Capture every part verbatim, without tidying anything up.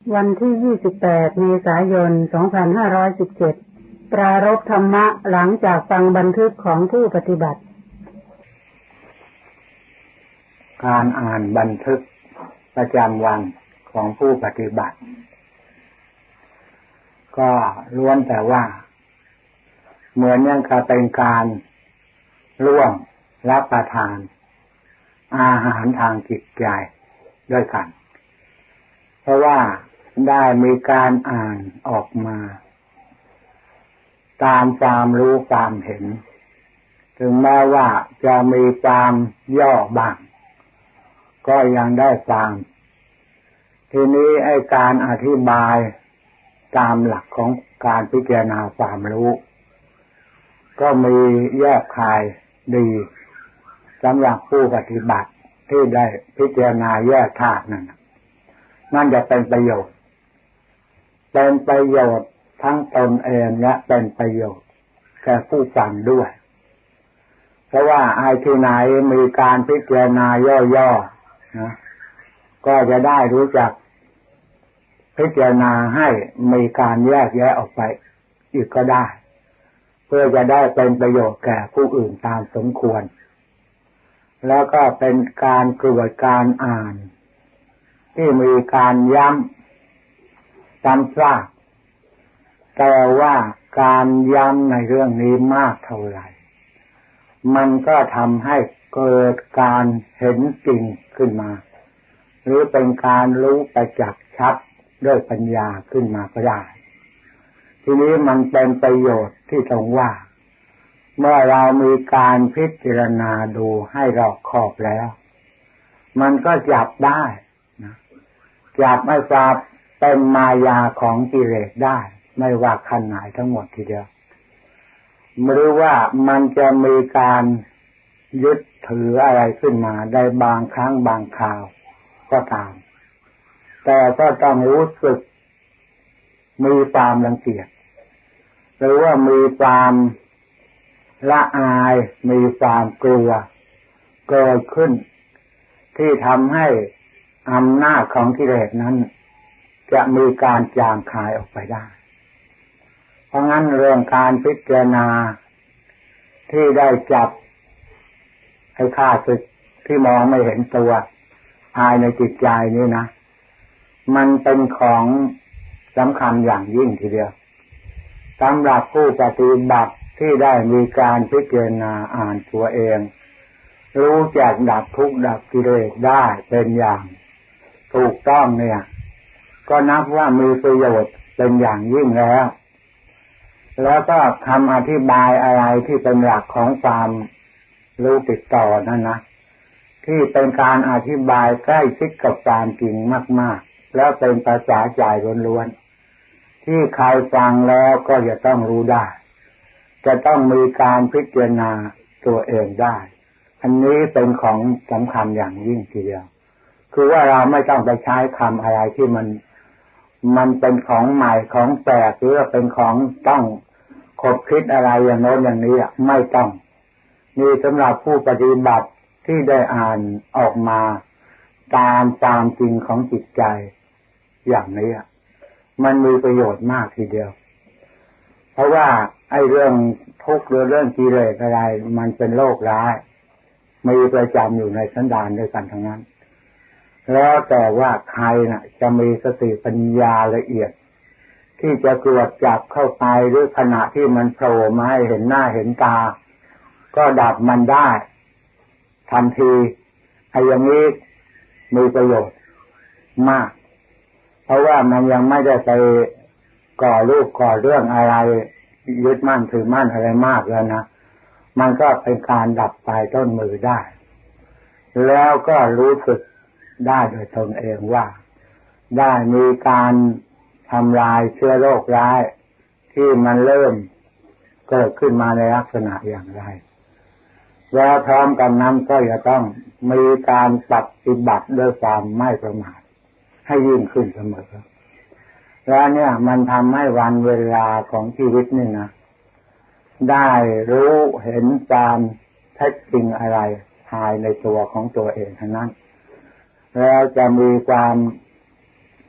วันที่ยี่สิบแปดเมษายนสองพันห้าร้อยสิบเจ็ดปรารภธรรมะหลังจากฟังบันทึกของผู้ปฏิบัติการอ่านบันทึกประจำวันของผู้ปฏิบัติก็ล้วนแต่ว่าเหมือนอย่างกับเป็นการร่วมรับประทานอาหารทางจิตใจด้วยกันเพราะว่าได้มีการอ่านออกมาตามความรู้ความเห็นถึงแม้ว่าจะมีความย่อบ้างก็ยังได้ฟังทีนี้ไอ้การอธิบายตามหลักของการพิจารณาความรู้ก็มีแยกคายดีสำหรับผู้ปฏิบัติที่ได้พิจารณาแยกธาตุนั่นนั่นจะเป็นประโยชน์เป็นประโยชน์ทั้งตนเองและเป็นประโยชน์แก่ผู้ฟังด้วยเพราะว่าไอ้ที่ไหนมีการพิจารณาย่อๆนะก็จะได้รู้จักพิจารณาให้มีการแยกแยะออกไปอีกก็ได้เพื่อจะได้เป็นประโยชน์แก่ผู้อื่นตามสมควรแล้วก็เป็นการกระบวนการอ่านที่มีการย้ำซ้ำซากแต่ว่าการย้ำในเรื่องนี้มากเท่าไหร่มันก็ทำให้เกิดการเห็นจริงขึ้นมาหรือเป็นการรู้ประจักษ์ชัดด้วยปัญญาขึ้นมาก็ได้ทีนี้มันเป็นประโยชน์ที่ตรงว่าเมื่อเรามีการพิจารณาดูให้รอบคอบแล้วมันก็จับได้นะจับไม่จับเป็นมายาของกิเลสได้ไม่ว่าขั้นไหนทั้งหมดทีเดียวหรือว่ามันจะมีการยึดถืออะไรขึ้นมาได้บางครั้งบางคราวก็ตามแต่ก็ต้องรู้สึกมีความรังเกียจหรือว่ามีความละอายมีความกลัวเกิดขึ้นที่ทำให้อำนาจของกิเลสนั้นจะมีการจางคายออกไปได้เพราะงั้นเรื่องการพิจารณาที่ได้จับให้ข้าศึกที่มองไม่เห็นตัวภายในจิตใจนี้นะมันเป็นของสำคัญอย่างยิ่งทีเดียวสำหรับผู้ปฏิบัติที่ได้มีการพิจารณาอ่านตัวเองรู้จักดับทุกข์ดับกิเลสได้เป็นอย่างถูกต้องเนี่ยก็นับว่ามีประโยชน์เป็นอย่างยิ่งแล้วแล้วก็คำอธิบายอะไรที่เป็นหลักของความรู้ติดต่อนั่นนะที่เป็นการอธิบายใกล้ชิดกับความจริงมากๆแล้วเป็นภาษาใจล้วนๆที่ใครฟังแล้วก็จะต้องรู้ได้จะต้องมีการพิจารณาตัวเองได้อันนี้เป็นของสำคัญอย่างยิ่งทีเดียวคือว่าเราไม่ต้องไปใช้คำอะไรที่มันมันเป็นของใหม่ของแปลกหรือว่าเป็นของต้องคบคิดอะไรอย่างโน้นอย่างนี้ไม่ต้องนี่สำหรับผู้ปฏิบัติที่ได้อ่านออกมาตามตามจริงของจิตใจอย่างนี้มันมีประโยชน์มากทีเดียวเพราะว่าไอ้เรื่องทุกข์หรือเรื่องกิเลสอะไรมันเป็นโรคร้ายมีประจำอยู่ในสันดานด้วยกันทั้งนั้นแล้วแต่ว่าใครน่ะจะมีสติปัญญาละเอียดที่จะตรวจจับเข้าไปหรือขณะที่มันโผล่มาให้เห็นหน้าเห็นตาก็ดับมันได้ทันทีไอ้อย่างนี้มีประโยชน์มากเพราะว่ามันยังไม่ได้ไปก่อรูปก่อเรื่องอะไรยึดมั่นถือมั่นอะไรมากแล้วนะมันก็เป็นการดับไปต้นมือได้แล้วก็รู้สึกได้โดยตนเองว่าได้มีการทำลายเชื้อโรคร้ายที่มันเริ่มเกิดขึ้นมาในลักษณะอย่างไรแล้วพร้อมกันนั้นก็จะต้องมีการปฏิบัติด้วยความไม่ประมาทให้ยิ่งขึ้นเสมอแล้วเนี่ยมันทำให้วันเวลาของชีวิตนี่นะได้รู้เห็นความแท้จริงอะไรภายในตัวของตัวเองทั้งนั้นแล้วจะมีความ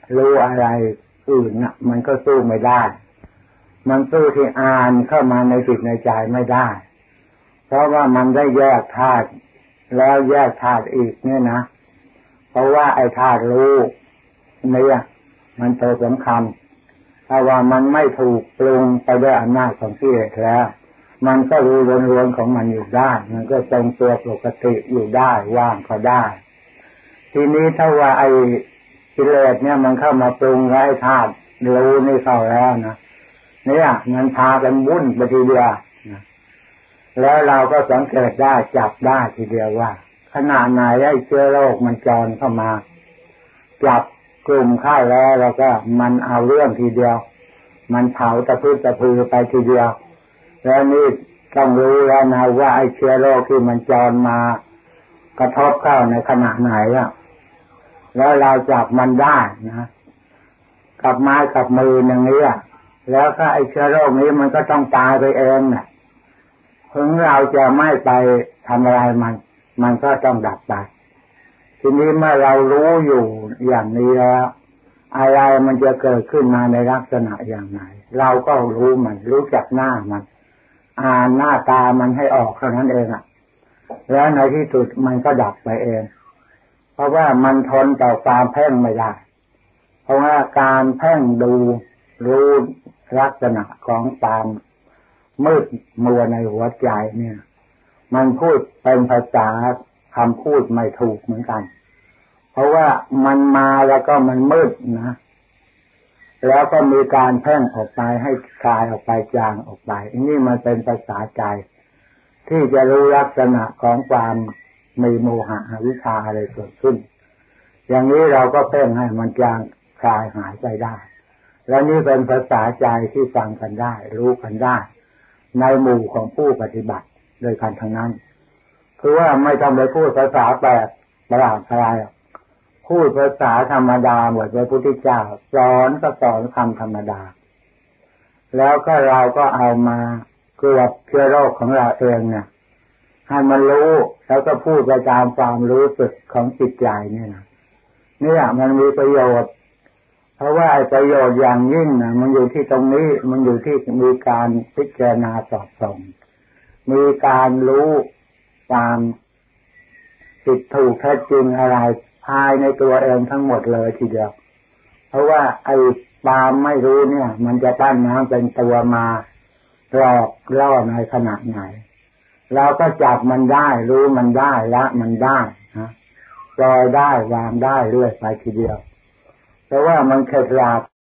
รู้อะไรอื่นน่ะมันก็สู้ไม่ได้มันสู้ที่อ่านเข้ามาในจิตในใจไม่ได้เพราะว่ามันได้แยกธาตุแล้วแยกธาตุอีกเนี่ยนะเพราะว่าไอ้ธาตุรู้เนี่ยมันตัวสำคัญถ้าว่ามันไม่ถูกปรุงไปด้วยอำนาจของกิเลสแล้วมันก็รู้ล้วนๆของมันอยู่ได้มันก็ทรงตัวปกติอยู่ได้ว่างก็ได้ทีนี้ถ้าว่าไอ้กิเลสเนี่ยมันเข้ามาปรุงไอ้ธาตุรู้นี่เข้าแล้วนะเนี่ยมันพากันวุ่นไปทีเดียวนะแล้วเราก็สังเกตได้จับได้ทีเดียวว่าขณะไหนไอ้เชื้อโรคมันจรเข้ามาจับกลุ่มเข้าแล้วแล้วก็มันเอาเรื่องทีเดียวมันเผาตะพื้นตะพือไปทีเดียวแล้วนี่ต้องรู้แล้วนะว่าไอ้เชื้อโรคที่มันจรมากระทบเข้าในขณะไหนอ่ะแล้วเราจับมันได้นะกับไม้กับมืออย่างนี้แล้วก็ไอ้เชื้อโรคนี้มันก็ต้องตายไปเองน่ะถึงเราจะไม่ไปทำอะไรมันมันก็ต้องดับไปทีนี้เมื่อเรารู้อยู่อย่างนี้แล้วอะไรมันจะเกิดขึ้นมาในลักษณะอย่างไหนเราก็รู้มันรู้จักหน้ามันอ่านหน้าตามันให้ออกเท่านั้นเองอ่ะแล้วในที่สุดมันก็ดับไปเองเพราะว่ามันทนต่อความเพ่งไม่ได้เพราะว่าการเพ่งดูรู้ลักษณะของความมืดมัวในหัวใจเนี่ยมันพูดเป็นภาษาคำพูดไม่ถูกเหมือนกันเพราะว่ามันมาแล้วก็มันมืดนะแล้วก็มีการเพ่งออกไปให้คลายออกไปจางออกไปนี่มันเป็นภาษาใจที่จะรู้ลักษณะของความมีโมหะอวิชชาอะไรเกิดขึ้นอย่างนี้เราก็เพ่งให้มันจางคลายหายไปได้และนี่เป็นภาษาใจที่ฟังกันได้รู้กันได้ในหมู่ของผู้ปฏิบัติโดยการทั้งนั้นคือว่าไม่ต้องไปพูดภาษาแปลกประหลาดอะไรพูดภาษาธรรมดาเหมือนพระพุทธเจ้าสอนก็สอนคำธรรมดาแล้วก็เราก็เอามาเกือบเชื้อโรคของเราเองเนี่ยให้มันรู้แล้วก็พูดไปตามความรู้สึกของจิตใจเนี่ยนะเนี่ยมันมีประโยชน์เพราะว่าประโยชน์อย่างยิ่งนะมันอยู่ที่ตรงนี้มันอยู่ที่มีการพิจารณาสอบส่องมีการรู้ตามผิดถูกแท้จริงอะไรภายในตัวเองทั้งหมดเลยทีเดียวเพราะว่าไอ้ความไม่รู้เนี่ยมันจะตั้งน้ำเป็นตัวมาหลอกล่อในขณะไหนเราก็จับมันได้รู้มันได้ละมันได้นะปล่อยได้วางได้เรื่อยไปทีเดียวเพราะว่ามันเคล็ดลับ